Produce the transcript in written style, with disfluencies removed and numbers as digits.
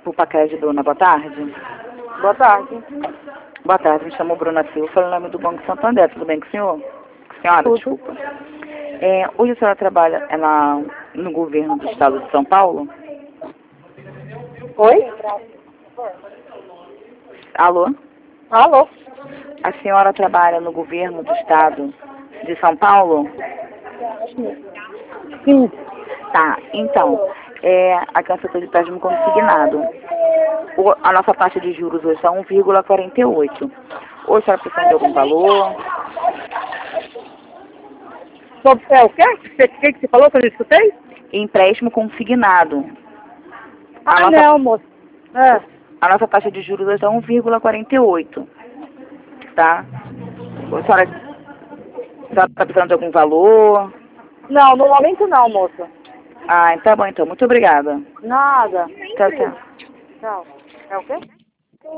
Pro Pacred, Bruna, boa tarde. Boa tarde. Boa tarde, me chamo Bruna Silva, falo em nome do Banco Santander, tudo bem com o senhor? Senhora, Tudo. desculpa. Hoje a senhora trabalha no governo do estado de São Paulo? Oi? Alô? Alô? A senhora trabalha no governo do estado de São Paulo? Sim. Tá, então, aqui é um setor de empréstimo consignado. A nossa taxa de juros hoje está 1,48. Hoje a senhora precisa de algum valor? O quê? O que você falou que eu não escutei? Empréstimo consignado. Não, moço. A nossa taxa de juros hoje está 1,48. Tá? A senhora está precisando de algum valor? Não, no momento não, moça. Ah, tá bom então. Muito obrigada. Nada. Tchau, tchau. Tchau. É o quê?